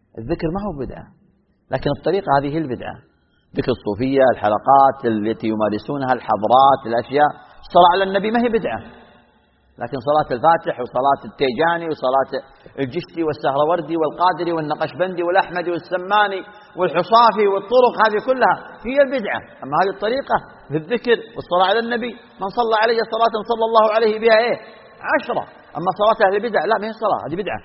الذكر ما هو بدعة، لكن الطريقة هذه هي البدعة. ذكر الصوفية، الحلقات التي يمارسونها، الحضرات، الأشياء. الصلاة على النبي ما هي بدعة، لكن صلاة الفاتح وصلاة التيجاني وصلاة الجشتي والسهروردي والقادري والنقشبندي والأحمدي والسماني والحصافي والطرق هذه كلها هي البدعة. أما هذه الطريقة في الذكر والصلاة على النبي، من صلى عليه صلاة صلى الله عليه بها 10. أما صلاة أهل البدع لا، ما هي صلاة، هذه بدعة.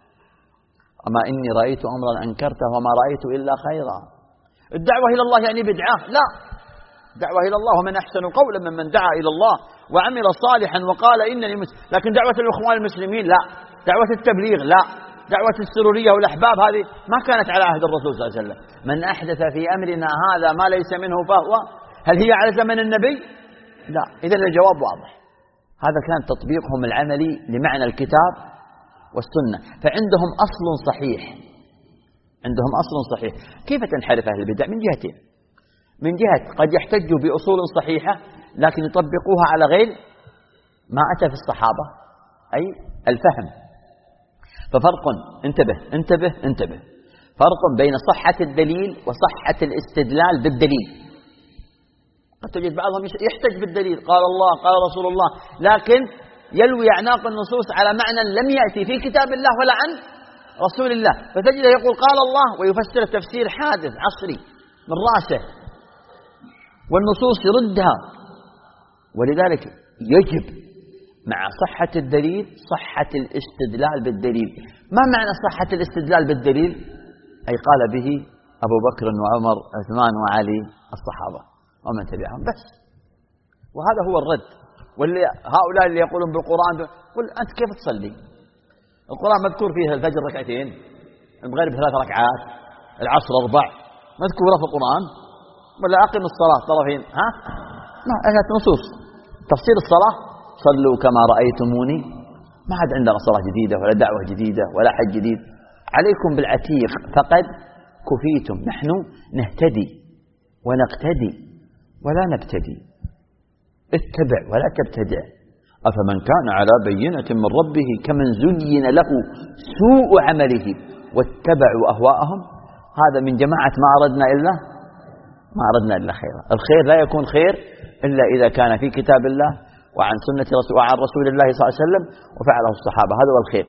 أما إني رأيت أمرا أنكرته وما رأيت إلا خيرا. الدعوة إلى الله يعني بدعة؟ لا، دعوة إلى الله ومن أحسن قولا ممن دعا إلى الله وعمل صالحا وقال إنني مسلم. لكن دعوة الإخوان المسلمين لا، دعوة التبليغ لا، دعوة السرورية والأحباب هذه ما كانت على عهد الرسول صلى الله عليه وسلم. من أحدث في أمرنا هذا ما ليس منه فهو. هل هي على زمن النبي؟ لا. إذن الجواب واضح. هذا كان تطبيقهم العملي لمعنى الكتاب والسنة. فعندهم أصل صحيح، عندهم أصل صحيح. كيف تنحرف أهل البدع؟ من جهتين. من جهة قد يحتجوا بأصول صحيحة لكن يطبقوها على غير ما أتى في الصحابة، أي الفهم. ففرق، انتبه، فرق بين صحة الدليل وصحة الاستدلال بالدليل. قد تجد بعضهم يحتج بالدليل، قال الله قال رسول الله، لكن يلوي أعناق النصوص على معنى لم يأتي في كتاب الله ولا عن رسول الله، فتجده يقول قال الله ويفسر تفسير حادث عصري من رأسه والنصوص يردها. ولذلك يجب مع صحة الدليل صحة الاستدلال بالدليل. ما معنى صحة الاستدلال بالدليل؟ أي قال به أبو بكر وعمر عثمان وعلي الصحابة ومن تبعهم بس. وهذا هو الرد. هؤلاء اللي يقولون بالقرآن، قل أنت كيف تصلي؟ القرآن مذكور فيه الفجر 2 ركعتين، المغرب 3 ركعات، العصر 4 مذكورة في القرآن، ولا أقم الصلاة طرفين؟ ما أجت نصوص تفسير الصلاة، صلوا كما رأيتموني. ما عاد عندنا صلاة جديدة ولا دعوة جديدة ولا حج جديد. عليكم بالعتيق فقد كفيتم. نحن نهتدي ونقتدي ولا نبتدي. اتبع ولا تبتدع. أفمن كان على بينة من ربه كمن زين له سوء عمله واتبعوا أهواءهم. هذا من جماعة ما أردنا إلا خيرا. الخير لا يكون خير إلا إذا كان في كتاب الله وعن سنة رسول الله صلى الله عليه وسلم وفعله الصحابة. هذا هو الخير.